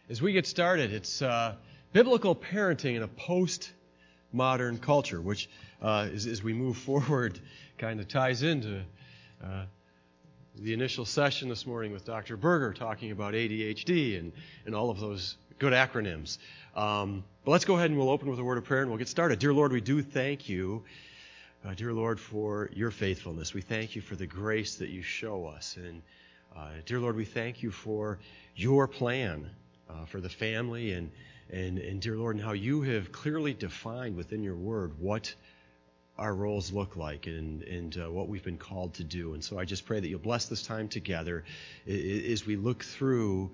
As we get started, it's biblical parenting in a post-modern culture, which, as we move forward, kind of ties into the initial session this morning with Dr. Berger talking about ADHD and all of those good acronyms. But let's go ahead and we'll open with a word of prayer and we'll get started. Dear Lord, we do thank you, dear Lord, for your faithfulness. We thank you for the grace that you show us. And dear Lord, we thank you for your plan for the family and dear Lord, and how you have clearly defined within your word what our roles look like and what we've been called to do. And so I just pray that you'll bless this time together as we look through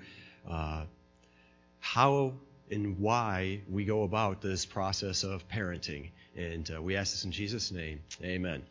how and why we go about this process of parenting. And we ask this in Jesus' name. Amen.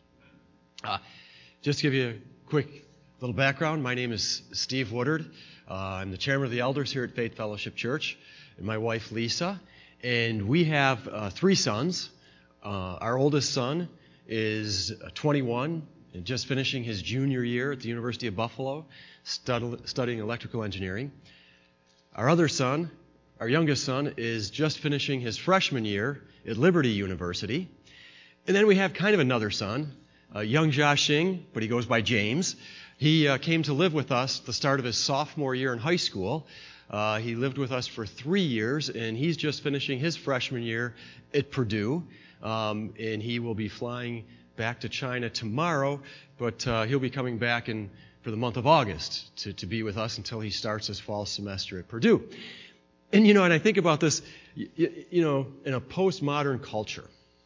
Just to give you a quick little background, my name is Steve Woodard. I'm the chairman of the elders here at Faith Fellowship Church, and my wife Lisa. And we have 3 sons. Our oldest son is 21 and just finishing his junior year at the University of Buffalo, studying electrical engineering. Our other son, our youngest son, is just finishing his freshman year at Liberty University. And then we have kind of another son, young Josh Singh, but he goes by James. He came to live with us at the start of his sophomore year in high school. He lived with us for 3 years, and he's just finishing his freshman year at Purdue. And he will be flying back to China tomorrow, but he'll be coming back for the month of August to be with us until he starts his fall semester at Purdue. And, and I think about this, in a postmodern culture.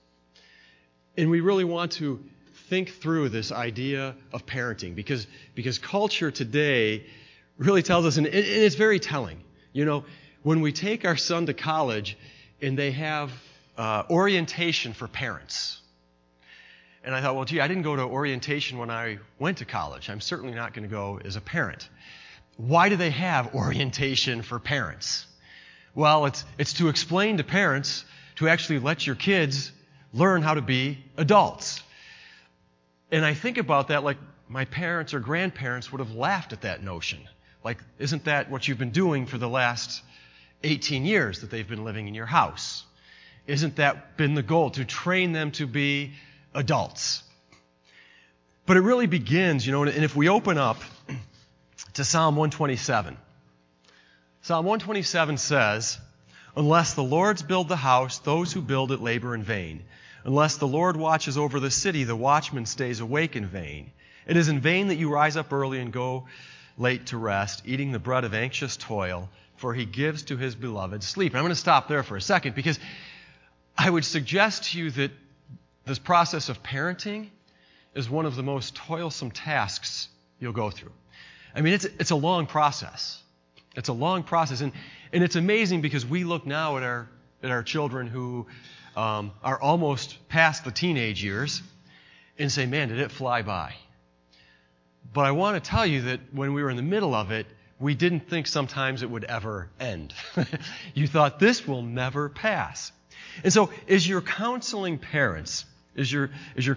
And we really want to think through this idea of parenting because culture today really tells us, and it's very telling. When we take our son to college and they have orientation for parents. And I thought, well, I didn't go to orientation when I went to college. I'm certainly not going to go as a parent. Why do they have orientation for parents? Well, it's to explain to parents to actually let your kids learn how to be adults. And I think about that like my parents or grandparents would have laughed at that notion. Like, isn't that what you've been doing for the last 18 years that they've been living in your house? Isn't that been the goal, to train them to be adults? But it really begins, and if we open up to Psalm 127, Psalm 127 says, "Unless the Lord build the house, those who build it labor in vain. Unless the Lord watches over the city, the watchman stays awake in vain. It is in vain that you rise up early and go late to rest, eating the bread of anxious toil, for he gives to his beloved sleep." And I'm going to stop there for a second because I would suggest to you that this process of parenting is one of the most toilsome tasks you'll go through. I mean, it's a long process. It's a long process. And it's amazing because we look now at our children who are almost past the teenage years and say, man, did it fly by. But I want to tell you that when we were in the middle of it, we didn't think sometimes it would ever end. You thought this will never pass. And so as you're counseling parents, one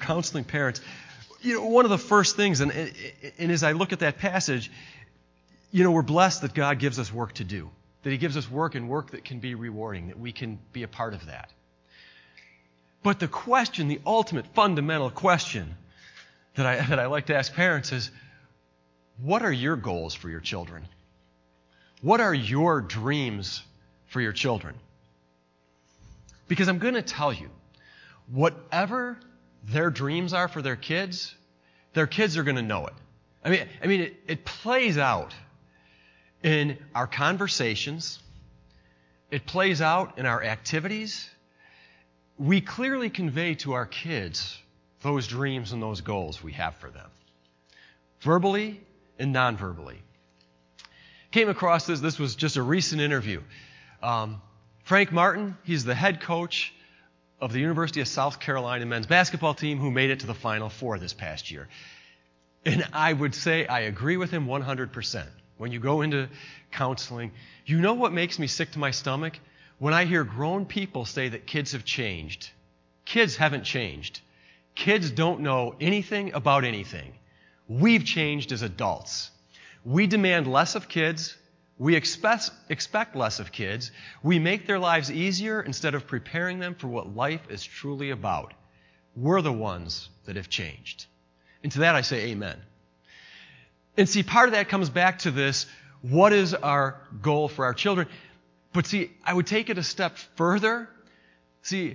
of the first things, and as I look at that passage, we're blessed that God gives us work to do, that he gives us work and work that can be rewarding, that we can be a part of that. But the question, the ultimate fundamental question that I like to ask parents is, what are your goals for your children? What are your dreams for your children? Because I'm going to tell you, whatever their dreams are for their kids are going to know it. I mean, it plays out in our conversations. It plays out in our activities. We clearly convey to our kids those dreams and those goals we have for them, verbally and non-verbally. Came across this. This was just a recent interview. Frank Martin, he's the head coach of the University of South Carolina men's basketball team who made it to the Final Four this past year. And I would say I agree with him 100%. When you go into counseling, what makes me sick to my stomach? When I hear grown people say that kids have changed. Kids haven't changed. Kids don't know anything about anything. We've changed as adults. We demand less of kids. We expect less of kids. We make their lives easier instead of preparing them for what life is truly about. We're the ones that have changed. And to that I say amen. And see, part of that comes back to this, what is our goal for our children? But see, I would take it a step further. See,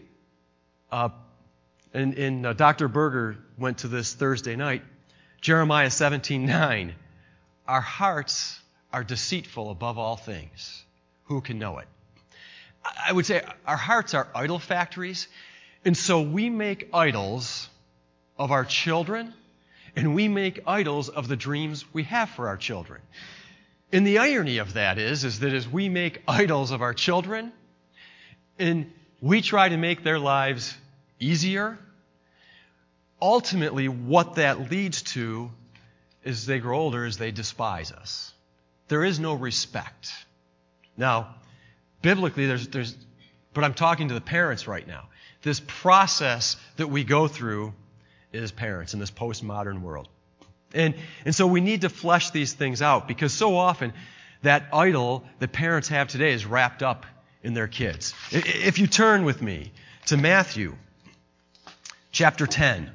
Dr. Berger went to this Thursday night, Jeremiah 17:9. Our hearts are deceitful above all things. Who can know it? I would say our hearts are idol factories, and so we make idols of our children, and we make idols of the dreams we have for our children. And the irony of that is that as we make idols of our children, and we try to make their lives easier, ultimately what that leads to as they grow older is they despise us. There is no respect. Now, biblically, but I'm talking to the parents right now. This process that we go through as parents in this postmodern world. And so we need to flesh these things out, because so often that idol that parents have today is wrapped up in their kids. If you turn with me to Matthew chapter 10,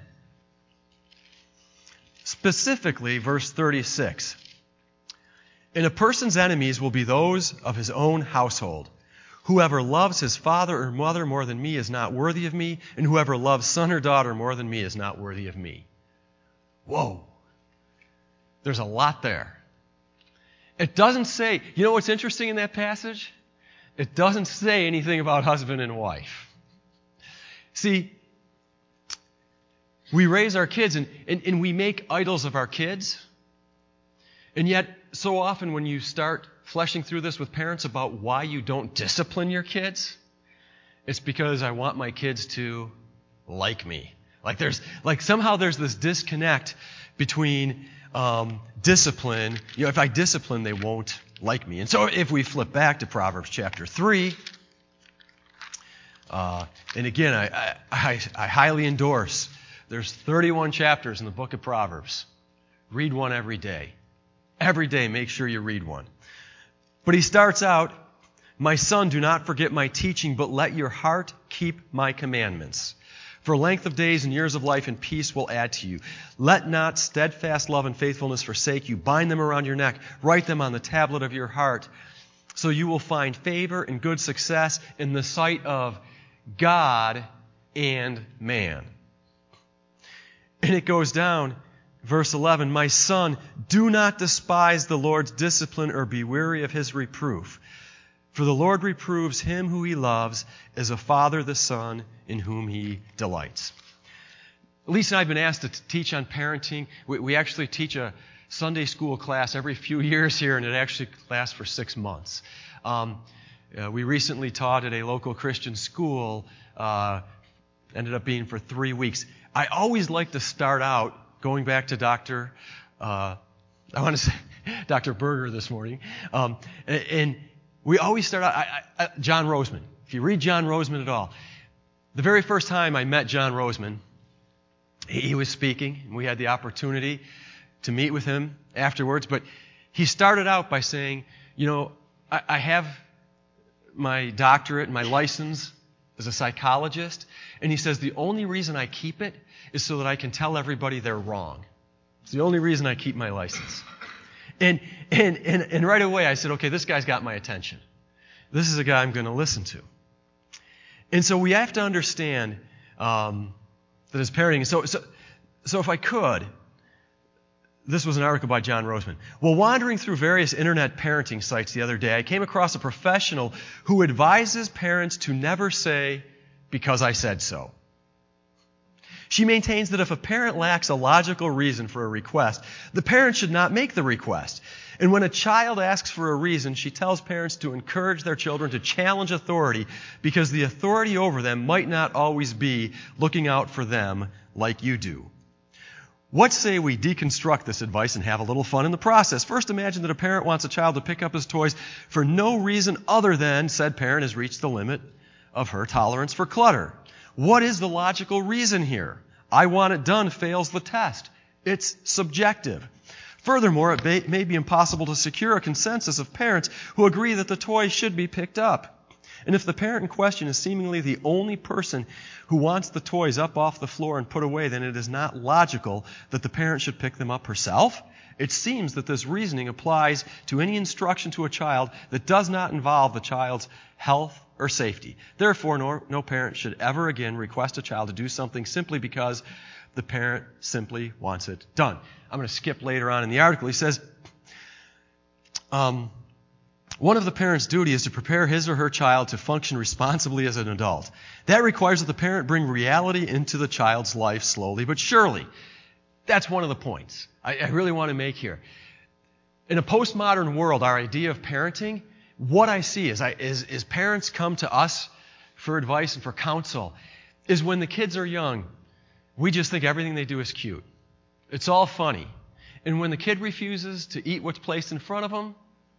specifically verse 36. And a person's enemies will be those of his own household. Whoever loves his father or mother more than me is not worthy of me, and whoever loves son or daughter more than me is not worthy of me. Whoa. There's a lot there. It doesn't say, you know what's interesting in that passage? It doesn't say anything about husband and wife. See, we raise our kids and we make idols of our kids. And yet, so often when you start fleshing through this with parents about why you don't discipline your kids, it's because I want my kids to like me. Somehow there's this disconnect between discipline. You know, if I discipline, they won't like me. And so if we flip back to Proverbs chapter 3, and again, I highly endorse, there's 31 chapters in the book of Proverbs. Read one every day. Every day, make sure you read one. But he starts out, my son, do not forget my teaching, but let your heart keep my commandments. For length of days and years of life and peace will add to you. Let not steadfast love and faithfulness forsake you. Bind them around your neck. Write them on the tablet of your heart, so you will find favor and good success in the sight of God and man. And it goes down, verse 11, my son, do not despise the Lord's discipline or be weary of his reproof. For the Lord reproves him who he loves, as a father the son in whom he delights. Lisa and I have been asked to teach on parenting. We actually teach a Sunday school class every few years here, and it actually lasts for 6 months. We recently taught at a local Christian school, ended up being for 3 weeks. I always like to start out, going back to Dr. Berger this morning, and we always start out, John Roseman. If you read John Roseman at all, the very first time I met John Roseman, he was speaking, and we had the opportunity to meet with him afterwards, but he started out by saying, you know, I have my doctorate, my license as a psychologist, and he says the only reason I keep it is so that I can tell everybody they're wrong. It's the only reason I keep my license. And right away I said, okay, this guy's got my attention. This is a guy I'm going to listen to. And so we have to understand that as parenting. So if I could, this was an article by John Roseman. While wandering through various internet parenting sites the other day, I came across a professional who advises parents to never say, because I said so. She maintains that if a parent lacks a logical reason for a request, the parent should not make the request. And when a child asks for a reason, she tells parents to encourage their children to challenge authority, because the authority over them might not always be looking out for them like you do. What say we deconstruct this advice and have a little fun in the process? First, imagine that a parent wants a child to pick up his toys for no reason other than said parent has reached the limit of her tolerance for clutter. What is the logical reason here? I want it done fails the test. It's subjective. Furthermore, it may be impossible to secure a consensus of parents who agree that the toy should be picked up. And if the parent in question is seemingly the only person who wants the toys up off the floor and put away, then it is not logical that the parent should pick them up herself. It seems that this reasoning applies to any instruction to a child that does not involve the child's health or safety. Therefore, no parent should ever again request a child to do something simply because the parent simply wants it done. I'm going to skip later on in the article. He says, one of the parent's duty is to prepare his or her child to function responsibly as an adult. That requires that the parent bring reality into the child's life slowly but surely. That's one of the points I really want to make here. In a postmodern world, our idea of parenting, what I see is parents come to us for advice and for counsel, is when the kids are young, we just think everything they do is cute. It's all funny. And when the kid refuses to eat what's placed in front of them,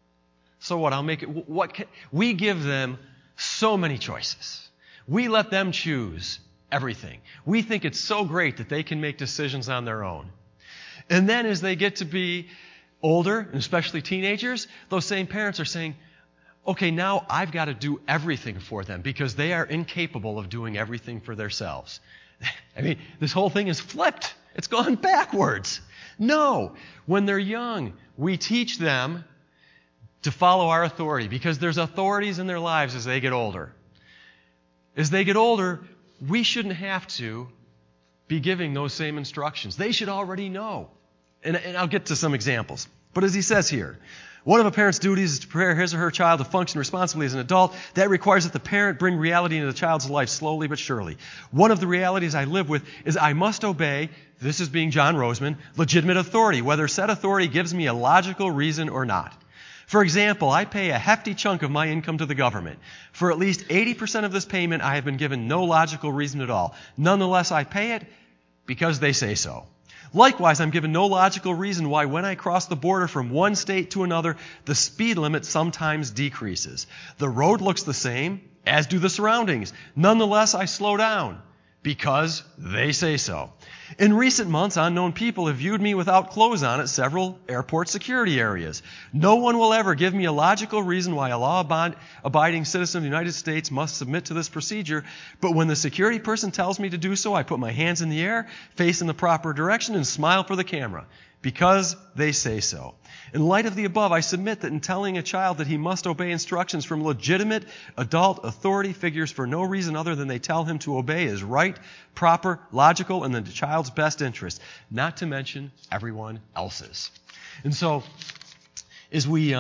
so what? I'll make it. We give them so many choices. We let them choose everything. We think it's so great that they can make decisions on their own. And then as they get to be older, and especially teenagers, those same parents are saying, okay, now I've got to do everything for them because they are incapable of doing everything for themselves. I mean, this whole thing is flipped. It's gone backwards. No. When they're young, we teach them to follow our authority because there's authorities in their lives as they get older. As they get older, we shouldn't have to be giving those same instructions. They should already know. And I'll get to some examples. But as he says here, one of a parent's duties is to prepare his or her child to function responsibly as an adult. That requires that the parent bring reality into the child's life slowly but surely. One of the realities I live with is I must obey, this is being John Roseman, legitimate authority, whether said authority gives me a logical reason or not. For example, I pay a hefty chunk of my income to the government. For at least 80% of this payment, I have been given no logical reason at all. Nonetheless, I pay it because they say so. Likewise, I'm given no logical reason why when I cross the border from one state to another, the speed limit sometimes decreases. The road looks the same, as do the surroundings. Nonetheless, I slow down because they say so. In recent months, unknown people have viewed me without clothes on at several airport security areas. No one will ever give me a logical reason why a law-abiding citizen of the United States must submit to this procedure, but when the security person tells me to do so, I put my hands in the air, face in the proper direction, and smile for the camera, because they say so. In light of the above, I submit that in telling a child that he must obey instructions from legitimate adult authority figures for no reason other than they tell him to obey is right, proper, logical, and in the child's best interest, not to mention everyone else's. And so, as we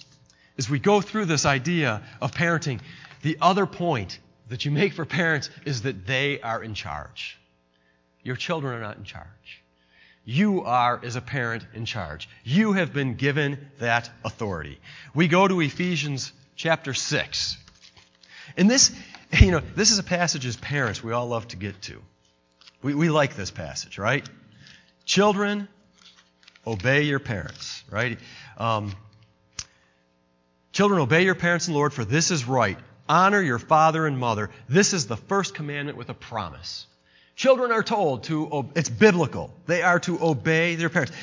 go through this idea of parenting, the other point that you make for parents is that they are in charge. Your children are not in charge. You are, as a parent, in charge. You have been given that authority. We go to Ephesians chapter 6. And this is a passage as parents we all love to get to. We like this passage, right? Children, obey your parents, right? Children, obey your parents in the Lord, for this is right. Honor your father and mother. This is the first commandment with a promise. Children are told to, it's biblical, they are to obey their parents.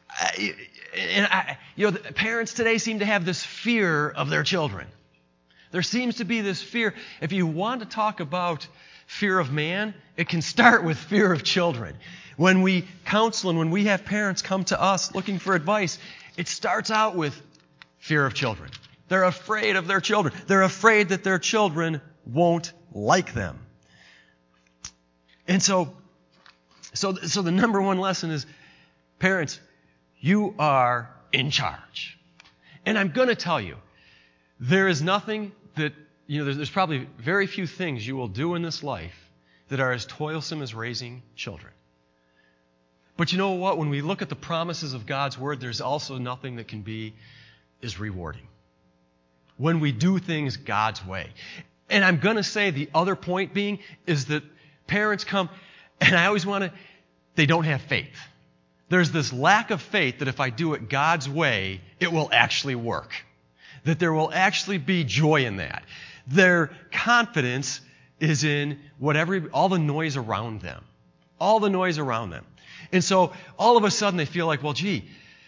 Parents today seem to have this fear of their children. There seems to be this fear. If you want to talk about fear of man, it can start with fear of children. When we counsel and when we have parents come to us looking for advice, it starts out with fear of children. They're afraid of their children. They're afraid that their children won't like them. And so the number one lesson is, parents, you are in charge. And I'm going to tell you, there is nothing that, there's probably very few things you will do in this life that are as toilsome as raising children. But you know what? When we look at the promises of God's Word, there's also nothing that can be as rewarding. When we do things God's way. And I'm going to say the other point being is that parents come, and I always they don't have faith. There's this lack of faith that if I do it God's way, it will actually work. That there will actually be joy in that. Their confidence is in all the noise around them. All the noise around them. And so all of a sudden they feel like, well, gee,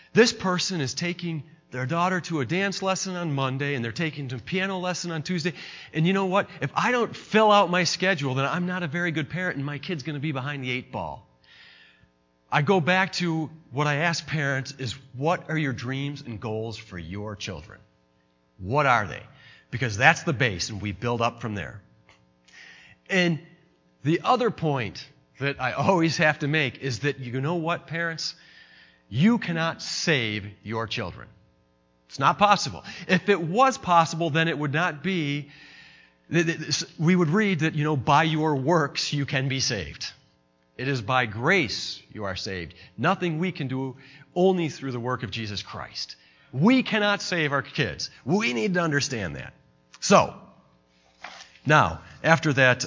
This person is taking their daughter to a dance lesson on Monday, and they're taking to a piano lesson on Tuesday. And you know what? If I don't fill out my schedule, then I'm not a very good parent, and my kid's going to be behind the 8 ball. I go back to what I ask parents is, what are your dreams and goals for your children? What are they? Because that's the base, and we build up from there. And the other point that I always have to make is that, you know what, parents? You cannot save your children. It's not possible. If it was possible, then it would not be, we would read that, by your works you can be saved. It is by grace you are saved. Nothing we can do, only through the work of Jesus Christ. We cannot save our kids. We need to understand that. So, now, after that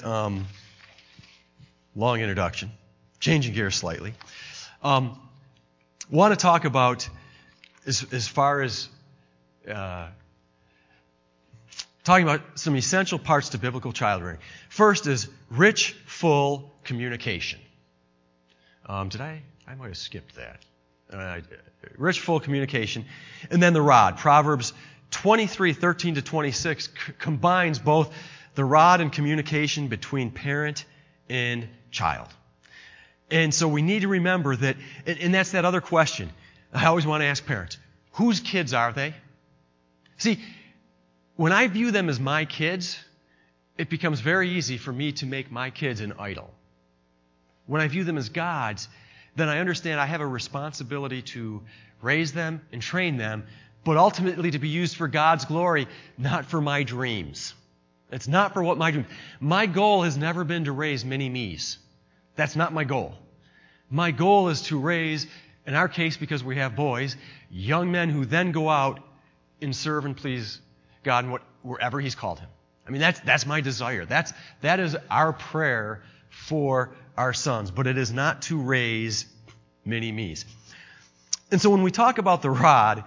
long introduction, changing gears slightly, want to talk about, as far as talking about some essential parts to biblical child rearing. First is rich, full communication. I might have skipped that. Rich, full communication. And then the rod. Proverbs 23:13-26 combines both the rod and communication between parent and child. And so we need to remember that, and that's that other question I always want to ask parents. Whose kids are they? See, when I view them as my kids, it becomes very easy for me to make my kids an idol. When I view them as God's, then I understand I have a responsibility to raise them and train them, but ultimately to be used for God's glory, not for my dreams. It's not for what my dreams. My goal has never been to raise mini-me's. That's not my goal. My goal is to raise, in our case, because we have boys, young men who then go out and serve and please God wherever He's called him. I mean, that's my desire. That is our prayer for our sons, but it is not to raise mini-me's. And so when we talk about the rod,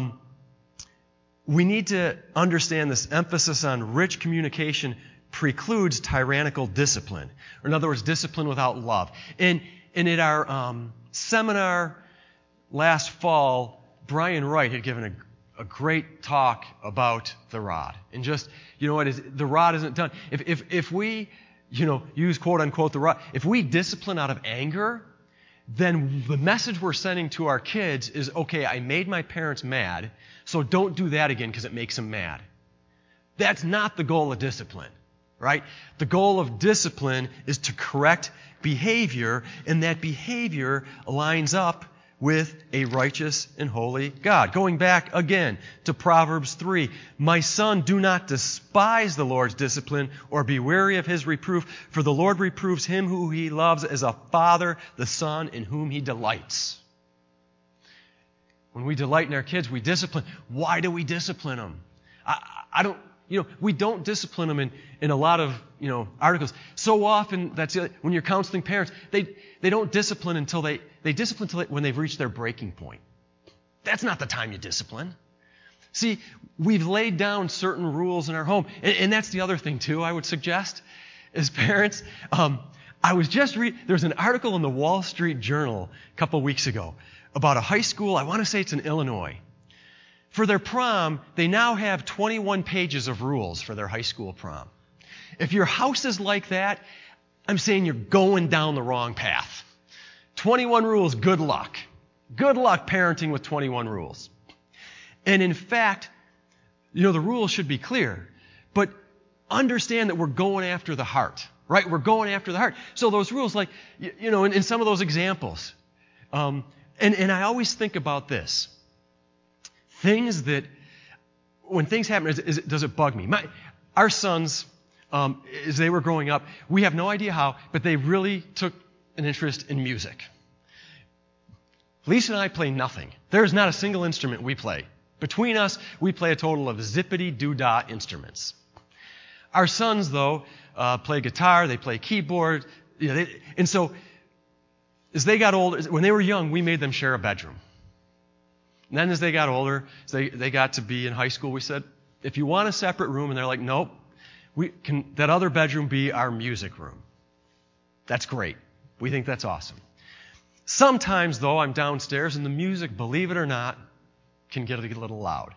we need to understand this emphasis on rich communication precludes tyrannical discipline. Or in other words, discipline without love. And at our seminar last fall, Brian Wright had given a great talk about the rod. And just, the rod isn't done. If we, use quote unquote the rod, if we discipline out of anger, then the message we're sending to our kids is, okay, I made my parents mad, so don't do that again because it makes them mad. That's not the goal of discipline, right? The goal of discipline is to correct behavior, and that behavior lines up with a righteous and holy God. Going back again to Proverbs 3, my son, do not despise the Lord's discipline or be weary of His reproof, for the Lord reproves him who He loves as a father the son in whom He delights. When we delight in our kids, we discipline. Why do we discipline them? We don't discipline them in a lot of, articles. So often, when you're counseling parents, they don't discipline until they discipline when they've reached their breaking point. That's not the time you discipline. See, we've laid down certain rules in our home. And that's the other thing, too, I would suggest, as parents. I was just there's an article in the Wall Street Journal a couple weeks ago about a high school, I want to say it's in Illinois. For their prom, they now have 21 pages of rules for their high school prom. If your house is like that, I'm saying you're going down the wrong path. 21 rules, good luck. Good luck parenting with 21 rules. And in fact, the rules should be clear, but understand that we're going after the heart, right? We're going after the heart. So those rules, like, in some of those examples, and I always think about this. Things that, when things happen, does it bug me? Our sons, as they were growing up, we have no idea how, but they really took an interest in music. Lisa and I play nothing. There's not a single instrument we play. Between us, we play a total of zippity-doo-dah instruments. Our sons, though, play guitar, they play keyboard, and so as they got older, when they were young, we made them share a bedroom. And then as they got older, as they got to be in high school, we said, if you want a separate room, and they're like, nope, can that other bedroom be our music room? That's great. We think that's awesome. Sometimes, though, I'm downstairs and the music, believe it or not, can get a little loud.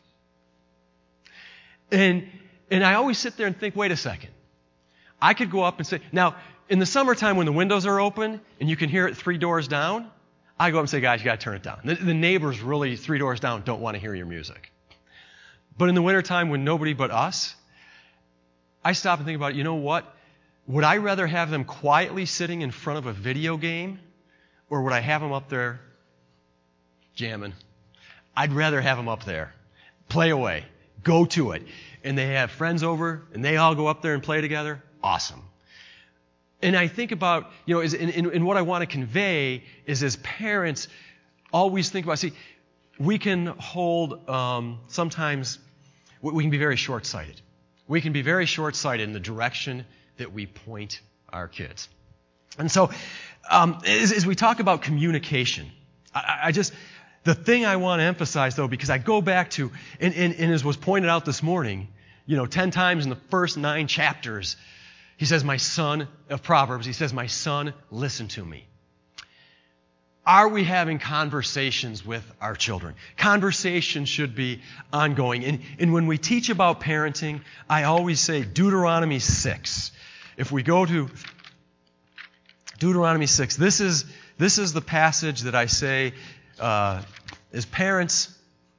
And I always sit there and think, wait a second. I could go up and say, now, in the summertime when the windows are open and you can hear it 3 doors down, I go up and say, guys, you got to turn it down. The neighbors really 3 doors down don't want to hear your music. But in the wintertime when nobody but us, I stop and think about, you know what? Would I rather have them quietly sitting in front of a video game, or would I have them up there jamming? I'd rather have them up there. Play away. Go to it. And they have friends over, and they all go up there and play together. Awesome. And I think about, in what I want to convey is as parents, always think about, see, we can hold, sometimes, we can be very short-sighted. We can be very short-sighted in the direction that we point our kids. And so, as we talk about communication, the thing I want to emphasize, though, because I go back to, and as was pointed out this morning, 10 times in the first 9 chapters, he says, my son, of Proverbs, he says, my son, listen to me. Are we having conversations with our children? Conversation should be ongoing. And when we teach about parenting, I always say Deuteronomy 6. If we go to Deuteronomy 6, this is the passage that I say, as parents,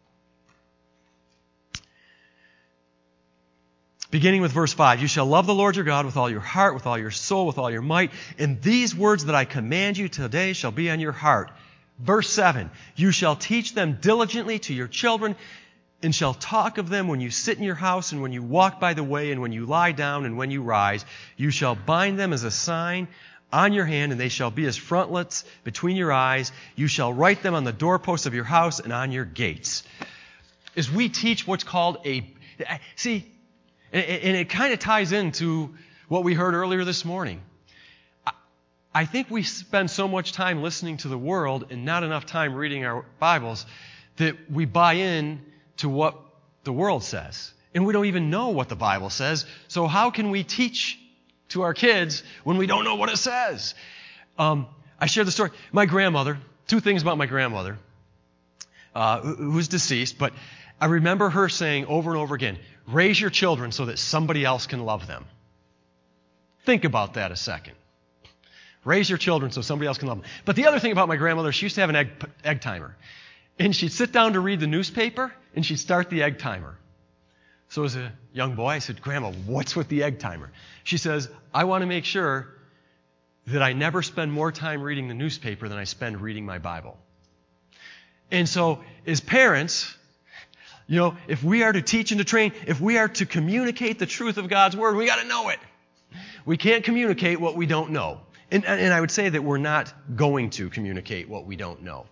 beginning with verse 5, you shall love the Lord your God with all your heart, with all your soul, with all your might, and these words that I command you today shall be on your heart. Verse 7, you shall teach them diligently to your children, and shall talk of them when you sit in your house, and when you walk by the way, and when you lie down, and when you rise. You shall bind them as a sign on your hand, and they shall be as frontlets between your eyes. You shall write them on the doorposts of your house and on your gates. As we teach what's called see, and it kind of ties into what we heard earlier this morning. I think we spend so much time listening to the world and not enough time reading our Bibles that we buy in to what the world says. And we don't even know what the Bible says. So how can we teach to our kids when we don't know what it says? I shared the story. My grandmother, 2 things about my grandmother, who's deceased, but I remember her saying over and over again, raise your children so that somebody else can love them. Think about that a second. Raise your children so somebody else can love them. But the other thing about my grandmother, she used to have an egg timer. And she'd sit down to read the newspaper, and she'd start the egg timer. So as a young boy, I said, Grandma, what's with the egg timer? She says, I want to make sure that I never spend more time reading the newspaper than I spend reading my Bible. And so, as parents, if we are to teach and to train, if we are to communicate the truth of God's Word, we got to know it. We can't communicate what we don't know. And I would say that we're not going to communicate what we don't know.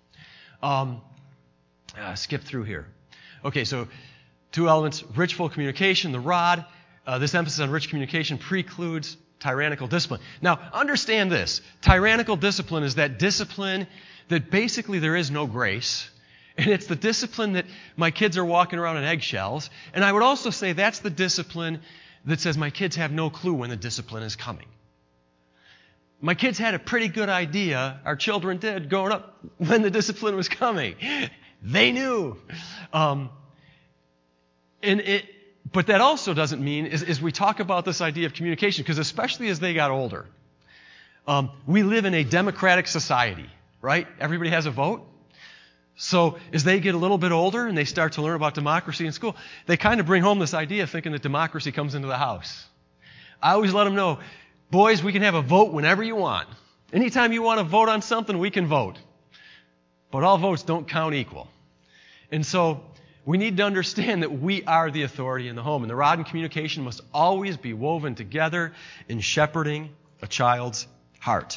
Skip through here. Okay, so 2 elements, rich, full communication, the rod. This emphasis on rich communication precludes tyrannical discipline. Now, understand this. Tyrannical discipline is that discipline that basically there is no grace. And it's the discipline that my kids are walking around on eggshells. And I would also say that's the discipline that says my kids have no clue when the discipline is coming. My kids had a pretty good idea, our children did, growing up, when the discipline was coming. They knew. But that also doesn't mean, as we talk about this idea of communication, because especially as they got older, we live in a democratic society, right? Everybody has a vote. So as they get a little bit older and they start to learn about democracy in school, they kind of bring home this idea thinking that democracy comes into the house. I always let them know, boys, we can have a vote whenever you want. Anytime you want to vote on something, we can vote. But all votes don't count equal. And so we need to understand that we are the authority in the home. And the rod and communication must always be woven together in shepherding a child's heart.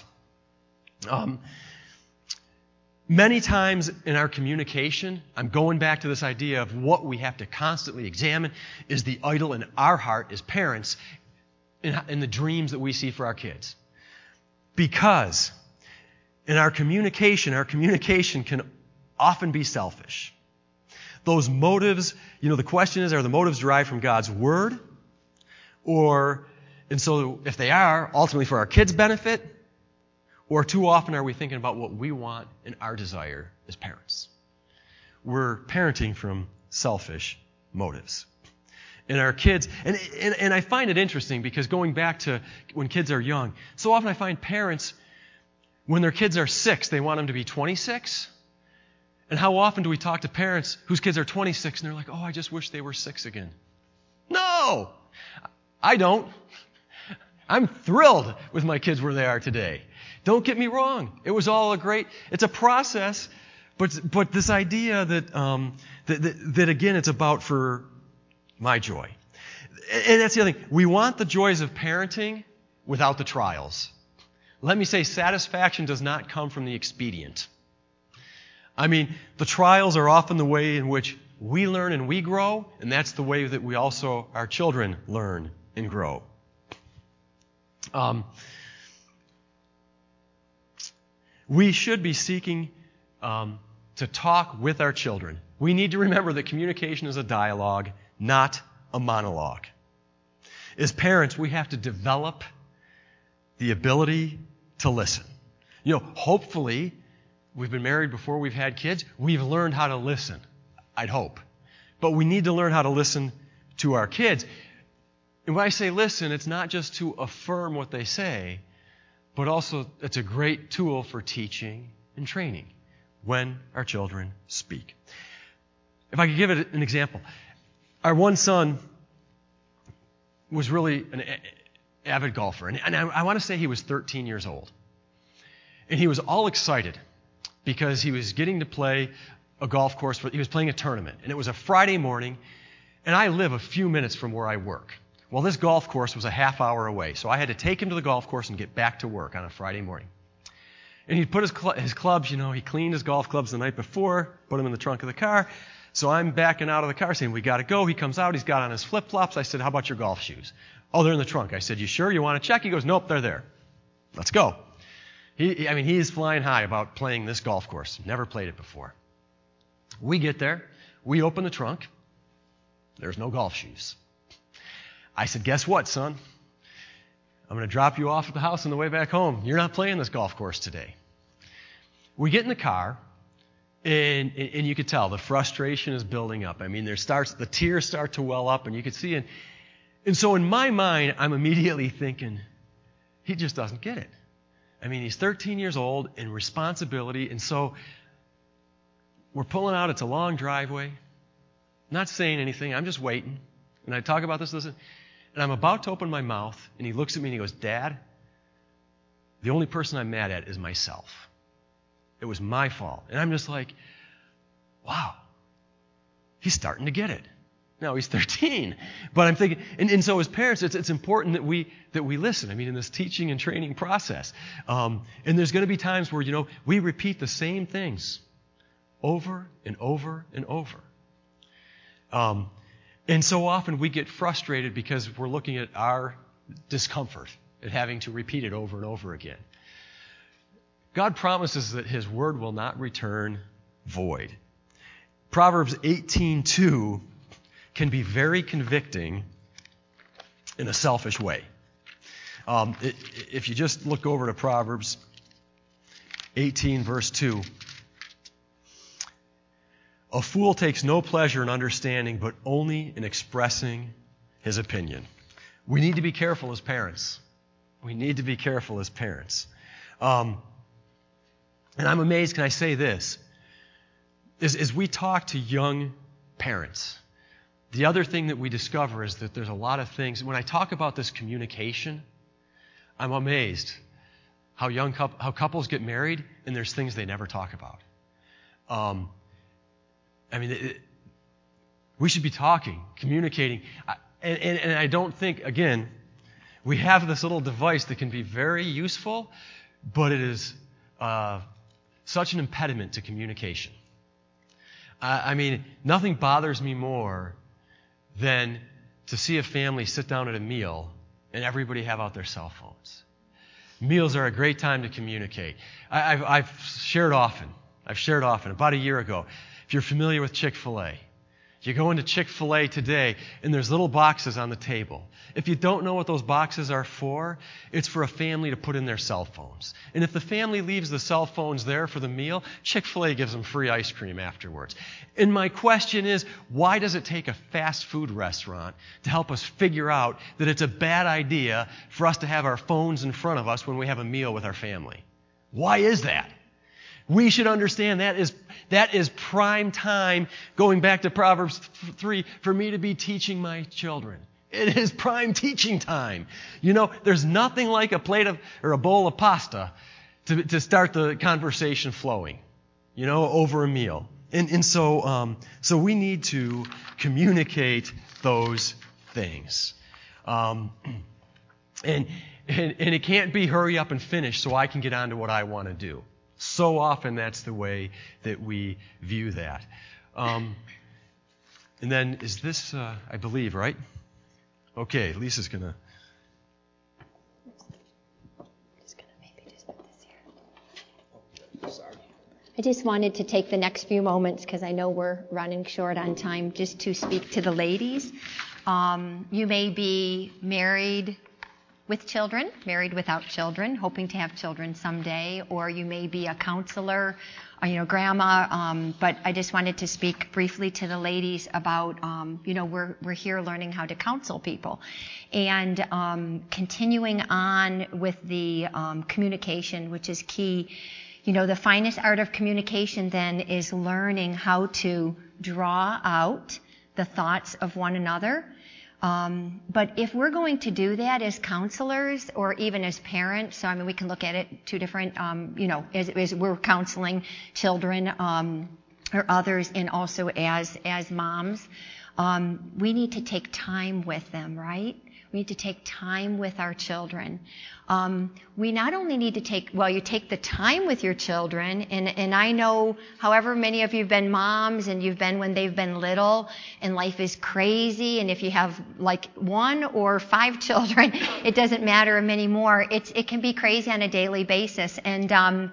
Many times in our communication, I'm going back to this idea of what we have to constantly examine is the idol in our heart as parents in the dreams that we see for our kids. Because in our communication can often be selfish. Those motives, the question is, are the motives derived from God's Word? And so if they are, ultimately for our kids' benefit? Or too often are we thinking about what we want and our desire as parents? We're parenting from selfish motives. And our kids, and I find it interesting because going back to when kids are young, so often I find parents, when their kids are 6, they want them to be 26. And how often do we talk to parents whose kids are 26 and they're like, oh, I just wish they were 6 again? No, I don't. I'm thrilled with my kids where they are today. Don't get me wrong. It was all it's a process, but this idea that again, it's about for my joy. And that's the other thing. We want the joys of parenting without the trials. Let me say, satisfaction does not come from the expedient. I mean, the trials are often the way in which we learn and we grow, and that's the way that we also, our children, learn and grow. We should be seeking to talk with our children. We need to remember that communication is a dialogue, not a monologue. As parents, we have to develop the ability to listen. Hopefully, we've been married before we've had kids. We've learned how to listen, I'd hope. But we need to learn how to listen to our kids. And when I say listen, it's not just to affirm what they say, but also it's a great tool for teaching and training when our children speak. If I could give it an example. Our one son was really an avid golfer. And I want to say he was 13 years old. And he was all excited because he was getting to play a golf course. He was playing a tournament. And it was a Friday morning. And I live a few minutes from where I work. Well, this golf course was a half hour away. So I had to take him to the golf course and get back to work on a Friday morning. And he'd put his clubs, he cleaned his golf clubs the night before, put them in the trunk of the car. So I'm backing out of the car saying, we got to go. He comes out. He's got on his flip-flops. I said, how about your golf shoes? Oh, they're in the trunk. I said, you sure? You want to check? He goes, nope, they're there. Let's go. He is flying high about playing this golf course. Never played it before. We get there. We open the trunk. There's no golf shoes. I said, guess what, son? I'm going to drop you off at the house on the way back home. You're not playing this golf course today. We get in the car. And you could tell the frustration is building up. The tears start to well up, and you could see it. And so in my mind, I'm immediately thinking, he just doesn't get it. He's 13 years old and responsibility. And so we're pulling out. It's a long driveway. Not saying anything. I'm just waiting. And I talk about this, and I'm about to open my mouth, and he looks at me and he goes, Dad, the only person I'm mad at is myself. It was my fault. And I'm just like, wow, he's starting to get it. Now, he's 13. But I'm thinking, and so as parents, it's important that we listen. In this teaching and training process. And there's going to be times where, we repeat the same things over and over and over. And so often we get frustrated because we're looking at our discomfort at having to repeat it over and over again. God promises that His word will not return void. Proverbs 18:2 can be very convicting in a selfish way. If you just look over to Proverbs 18, verse 2. A fool takes no pleasure in understanding, but only in expressing his opinion. We need to be careful as parents. We need to be careful as parents. And I'm amazed, can I say this? As we talk to young parents, the other thing that we discover is that there's a lot of things. When I talk about this communication, I'm amazed how couples get married and there's things they never talk about. We should be talking, communicating. And I don't think, again, we have this little device that can be very useful, but it is such an impediment to communication. Nothing bothers me more than to see a family sit down at a meal and everybody have out their cell phones. Meals are a great time to communicate. I've shared often, about a year ago, if you're familiar with Chick-fil-A, You go into Chick-fil-A today, and there's little boxes on the table. If you don't know what those boxes are for, it's for a family to put in their cell phones. And if the family leaves the cell phones there for the meal, Chick-fil-A gives them free ice cream afterwards. And my question is, why does it take a fast food restaurant to help us figure out that it's a bad idea for us to have our phones in front of us when we have a meal with our family? Why is that? We should understand that is prime time, going back to Proverbs 3, for me to be teaching my children. It is prime teaching time. There's nothing like a bowl of pasta to start the conversation flowing, over a meal. And so we need to communicate those things. And it can't be hurry up and finish so I can get on to what I want to do. So often that's the way that we view that. And then is this, I believe, right? Okay, Lisa's going to. I just wanted to take the next few moments, because I know we're running short on time, just to speak to the ladies. You may be married with children, married without children, hoping to have children someday, or you may be a counselor, or, grandma. But I just wanted to speak briefly to the ladies about, we're here learning how to counsel people, and continuing on with the communication, which is key. The finest art of communication then is learning how to draw out the thoughts of one another. But if we're going to do that as counselors or even as parents, so we can look at it two different, as we're counseling children or others, and also as moms, we need to take time with them, right? We need to take time with our children. We not only need to you take the time with your children, and I know however many of you have been moms and you've been when they've been little, and life is crazy, and if you have like 1 or 5 children, it doesn't matter anymore. It can be crazy on a daily basis, and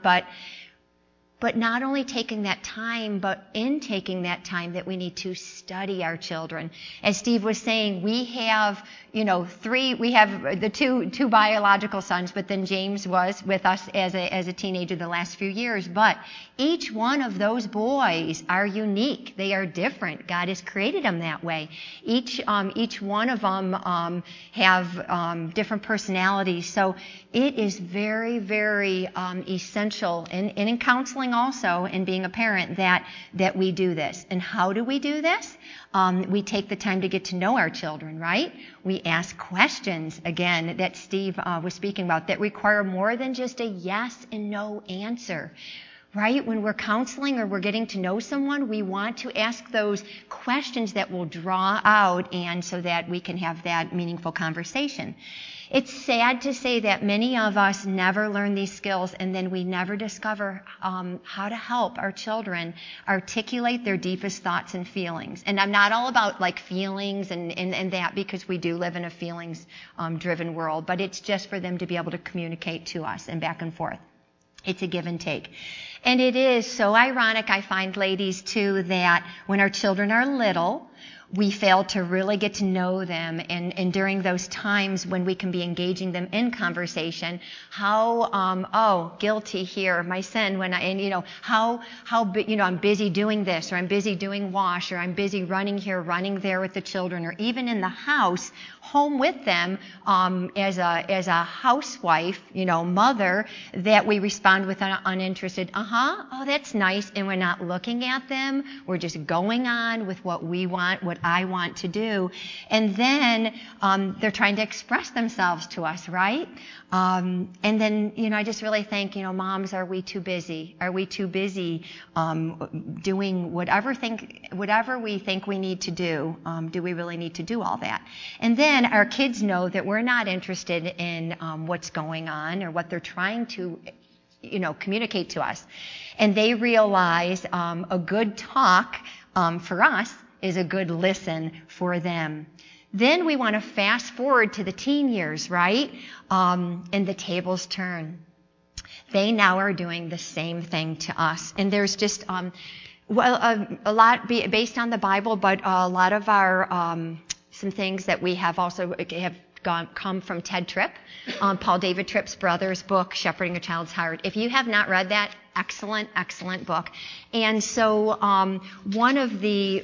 but not only taking that time, but in taking that time that we need to study our children. As Steve was saying, we have, we have the two biological sons, but then James was with us as a teenager the last few years. But each one of those boys are unique. They are different. God has created them that way. Each one of them have different personalities. So it is very, very essential in counseling also, and being a parent, that we do this. And how do we do this? We take the time to get to know our children, right? We ask questions, again, that Steve was speaking about, that require more than just a yes and no answer. Right? When we're counseling or we're getting to know someone, we want to ask those questions that will draw out, and so that we can have that meaningful conversation. It's sad to say that many of us never learn these skills, and then we never discover how to help our children articulate their deepest thoughts and feelings. And I'm not all about like feelings and that, because we do live in a feelings driven world, but it's just for them to be able to communicate to us and back and forth. It's a give and take. And it is so ironic, I find, ladies, too, that when our children are little, we fail to really get to know them, and during those times when we can be engaging them in conversation, how guilty here, my sin, I'm busy doing this, or I'm busy doing wash, or I'm busy running here, running there with the children, or even in the house, home with them, as a housewife, mother, that we respond with an uninterested, oh, that's nice, and we're not looking at them. We're just going on with what we want, what I want to do. And then they're trying to express themselves to us, right? And then, I just really think, moms, are we too busy? Are we too busy doing whatever we think we need to do? Do we really need to do all that? And then our kids know that we're not interested in what's going on or what they're trying to communicate to us. And they realize a good talk for us is a good listen for them. Then we want to fast forward to the teen years, right? And the tables turn. They now are doing the same thing to us. And there's just Well, a lot based on the Bible, but a lot of our some things that we have also have come from Ted Tripp, Paul David Tripp's brother's book, Shepherding a Child's Heart. If you have not read that, excellent book. And so one of the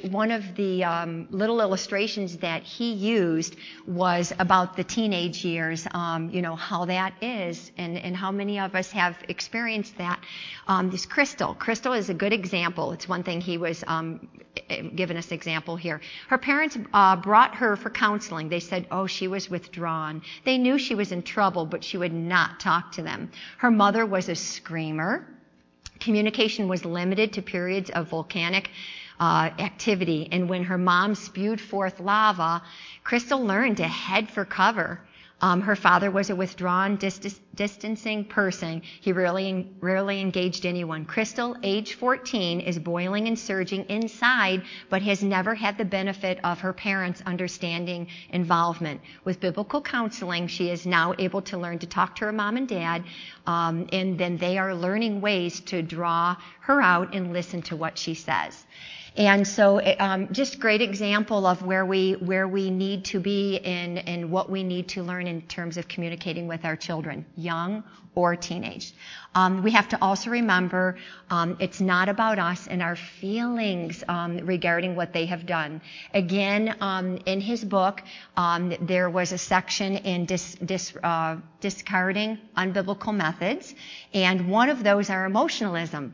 little illustrations that he used was about the teenage years, how that is, and how many of us have experienced that. This Crystal is a good example. It's one thing he was giving us example here. Her parents brought her for counseling. They said, she was withdrawn. They knew she was in trouble, but she would not talk to them. Her mother was a screamer. Communication was limited to periods of volcanic activity. And when her mom spewed forth lava, Crystal learned to head for cover. Her father was a withdrawn, distancing person. He rarely engaged anyone. Crystal, age 14, is boiling and surging inside, but has never had the benefit of her parents' understanding involvement. With biblical counseling, she is now able to learn to talk to her mom and dad, and then they are learning ways to draw her out and listen to what she says. And so just great example of where we need to be and what we need to learn in terms of communicating with our children, young or teenage. We have to also remember it's not about us and our feelings regarding what they have done. Again, in his book, there was a section in discarding unbiblical methods, and one of those are emotionalism.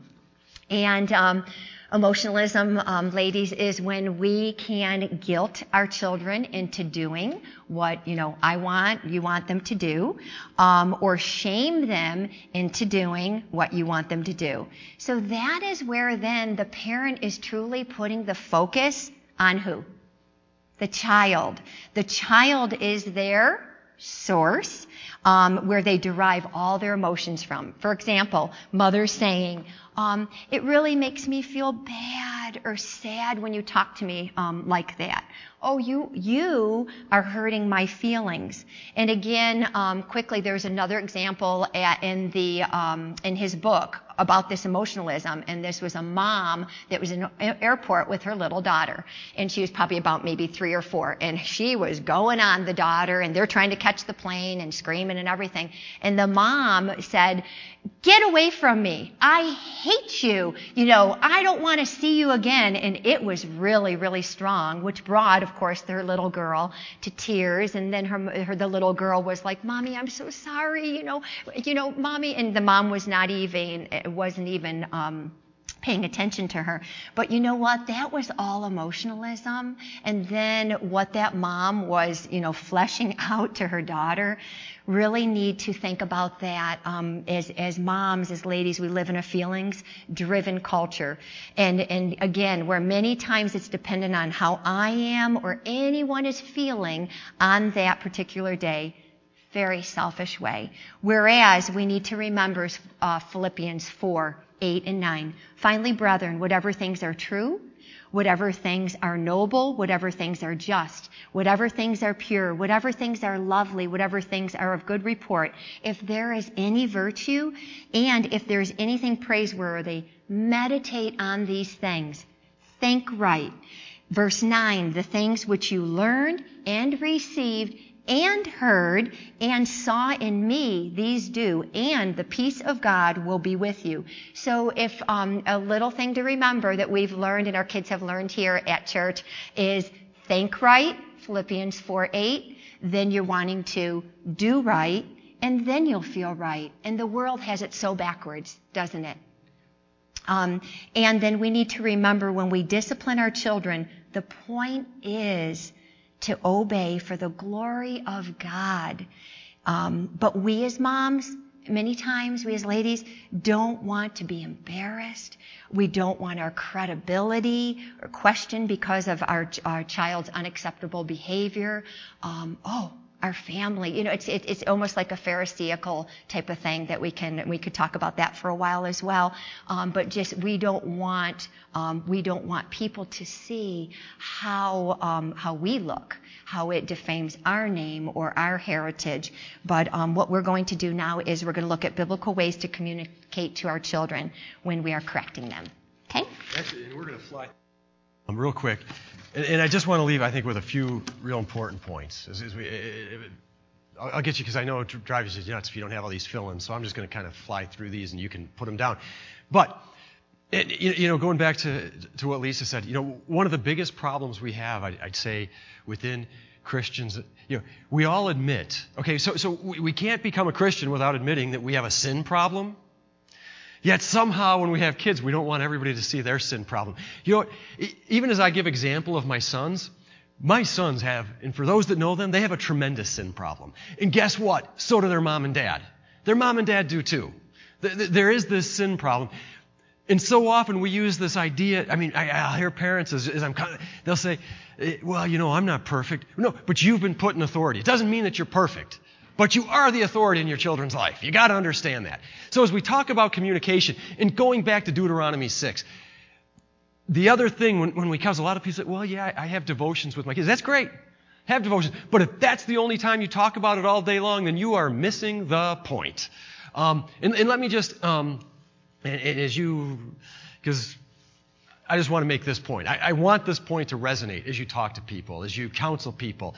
And emotionalism, ladies, is when we can guilt our children into doing what, you want them to do, or shame them into doing what you want them to do. So that is where then the parent is truly putting the focus on who? The child. The child is their source, where they derive all their emotions from. For example, mother saying, it really makes me feel bad or sad when you talk to me like that. Oh, you are hurting my feelings. And again, quickly, there's another example in his book about this emotionalism, and this was a mom that was in an airport with her little daughter, and she was probably about maybe 3 or 4, and she was going on the daughter, and they're trying to catch the plane and screaming and everything, and the mom said, "Get away from me. I hate you. I don't want to see you again." And it was really, really strong, which brought, of course, their little girl to tears. And then the little girl was like, "Mommy, I'm so sorry. Mommy." And the mom wasn't even paying attention to her. But you know what? That was all emotionalism. And then what that mom was, fleshing out to her daughter, really need to think about that. As moms, as ladies, we live in a feelings-driven culture. And again, where many times it's dependent on how I am or anyone is feeling on that particular day. Very selfish way. Whereas we need to remember Philippians 4:8 and 9. Finally, brethren, whatever things are true, whatever things are noble, whatever things are just, whatever things are pure, whatever things are lovely, whatever things are of good report, if there is any virtue and if there's anything praiseworthy, meditate on these things. Think right. Verse 9, the things which you learned and received and heard and saw in me, these do, and the peace of God will be with you. So if a little thing to remember that we've learned and our kids have learned here at church is think right, Philippians 4:8, then you're wanting to do right, and then you'll feel right. And the world has it so backwards, doesn't it? And then we need to remember when we discipline our children, the point is to obey for the glory of God. But we as moms, many times we as ladies don't want to be embarrassed. We don't want our credibility or questioned because of our child's unacceptable behavior. Our family, it's almost like a Pharisaical type of thing that we could talk about that for a while as well. But just we don't want people to see how we look, how it defames our name or our heritage. But what we're going to do now is we're going to look at biblical ways to communicate to our children when we are correcting them. Okay? Actually, and we're going to fly real quick. And I just want to leave, I think, with a few real important points. I'll get you because I know it drives you nuts if you don't have all these fill-ins. So I'm just going to kind of fly through these and you can put them down. But, going back to what Lisa said, one of the biggest problems we have, I'd say, within Christians, we all admit, okay, so we can't become a Christian without admitting that we have a sin problem. Yet somehow when we have kids, we don't want everybody to see their sin problem. Even as I give example of my sons have, and for those that know them, they have a tremendous sin problem. And guess what? So do their mom and dad. Their mom and dad do too. There is this sin problem. And so often we use this idea, I'll hear parents they'll say, well, I'm not perfect. No, but you've been put in authority. It doesn't mean that you're perfect. But you are the authority in your children's life. You got to understand that. So as we talk about communication, and going back to Deuteronomy 6, the other thing when we come, a lot of people say, well, yeah, I have devotions with my kids. That's great. Have devotions. But if that's the only time you talk about it all day long, then you are missing the point. And let me just, because I just want to make this point. I want this point to resonate as you talk to people, as you counsel people,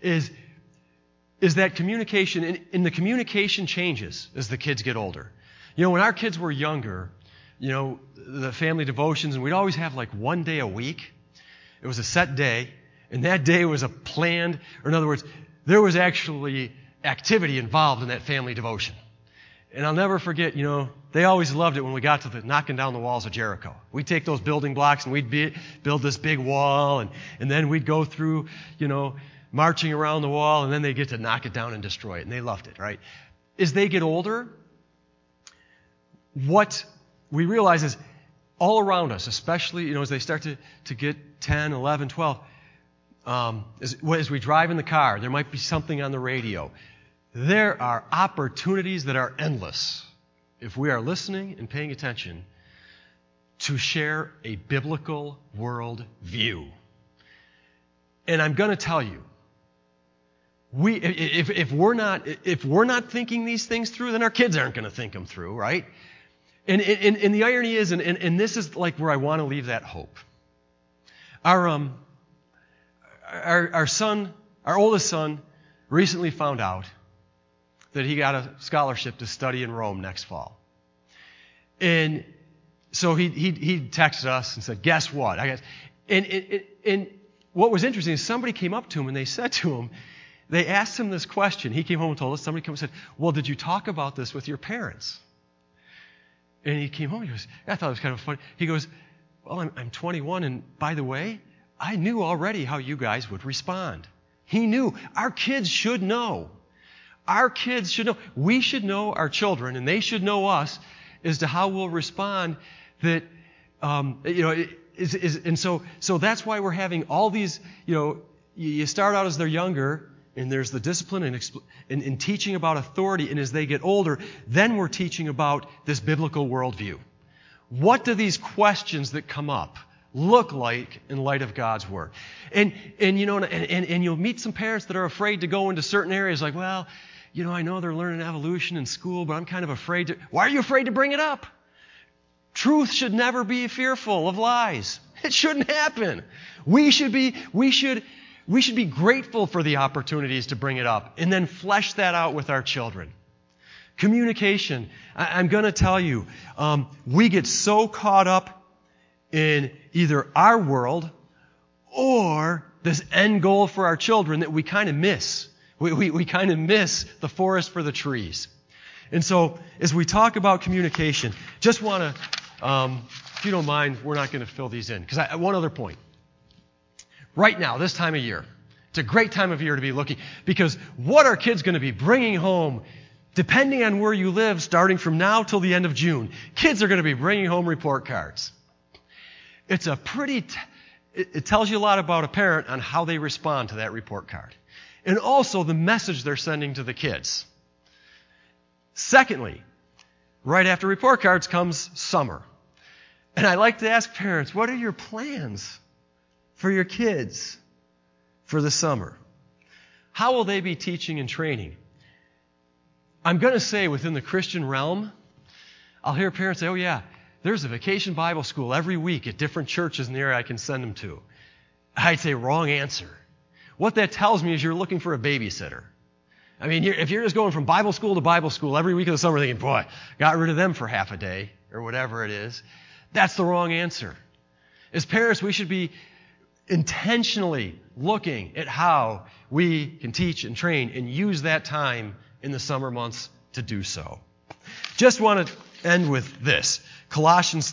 is that communication, and the communication changes as the kids get older. When our kids were younger, the family devotions, and we'd always have like one day a week. It was a set day, and that day was a planned, or in other words, there was actually activity involved in that family devotion. And I'll never forget, they always loved it when we got to the knocking down the walls of Jericho. We'd take those building blocks and we'd build this big wall, and then we'd go through, marching around the wall, and then they get to knock it down and destroy it. And they loved it, right? As they get older, what we realize is all around us, especially, as they start to get 10, 11, 12, as we drive in the car, there might be something on the radio. There are opportunities that are endless if we are listening and paying attention to share a biblical world view. And I'm going to tell you, if we're not thinking these things through, then our kids aren't going to think them through, right? And the irony is, and this is like where I want to leave that hope. Our oldest son, recently found out that he got a scholarship to study in Rome next fall, and so he texted us and said, "Guess what?" And what was interesting is somebody came up to him and they said to him. They asked him this question. He came home and told us. Somebody came and said, well, did you talk about this with your parents? And he came home and he goes, I thought it was kind of funny. He goes, well, I'm 21, and by the way, I knew already how you guys would respond. He knew. Our kids should know. Our kids should know. We should know our children, and they should know us as to how we'll respond. That, and so that's why we're having all these, you start out as they're younger, and there's the discipline and teaching about authority. And as they get older, then we're teaching about this biblical worldview. What do these questions that come up look like in light of God's Word? And you'll meet some parents that are afraid to go into certain areas like, well, I know they're learning evolution in school, but I'm kind of afraid to. Why are you afraid to bring it up? Truth should never be fearful of lies. It shouldn't happen. We should be grateful for the opportunities to bring it up and then flesh that out with our children. Communication. I'm going to tell you, we get so caught up in either our world or this end goal for our children that we kind of miss. We kind of miss the forest for the trees. And so as we talk about communication, just want to, if you don't mind, we're not going to fill these in. Because one other point. Right now, this time of year, it's a great time of year to be looking, because what are kids going to be bringing home, depending on where you live, starting from now till the end of June? Kids are going to be bringing home report cards. It's it tells you a lot about a parent on how they respond to that report card. And also the message they're sending to the kids. Secondly, right after report cards comes summer. And I like to ask parents, what are your plans for your kids for the summer? How will they be teaching and training? I'm going to say within the Christian realm, I'll hear parents say, oh yeah, there's a vacation Bible school every week at different churches in the area I can send them to. I'd say wrong answer. What that tells me is you're looking for a babysitter. I mean, if you're just going from Bible school to Bible school every week of the summer thinking, boy, got rid of them for half a day or whatever it is, that's the wrong answer. As parents, we should be intentionally looking at how we can teach and train and use that time in the summer months to do so. Just want to end with this. Colossians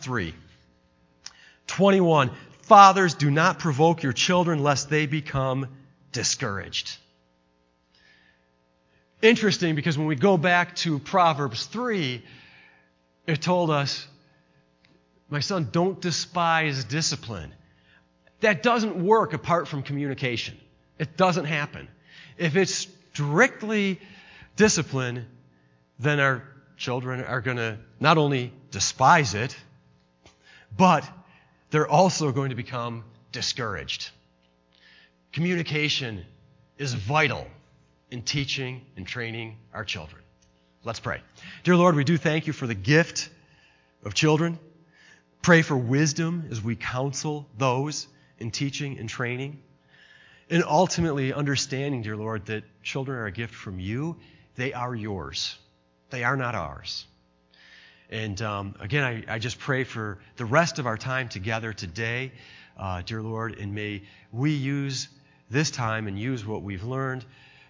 3:21. Fathers, do not provoke your children lest they become discouraged. Interesting, because when we go back to Proverbs 3, it told us, my son, don't despise discipline. That doesn't work apart from communication. It doesn't happen. If it's strictly discipline, then our children are going to not only despise it, but they're also going to become discouraged. Communication is vital in teaching and training our children. Let's pray. Dear Lord, we do thank you for the gift of children. Pray for wisdom as we counsel those in teaching and training. And ultimately understanding, dear Lord, that children are a gift from you. They are yours. They are not ours. And again, I just pray for the rest of our time together today, dear Lord, and may we use this time and use what we've learned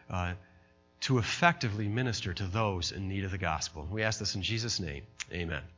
to effectively minister to those in need of the gospel. We ask this in Jesus' name. Amen.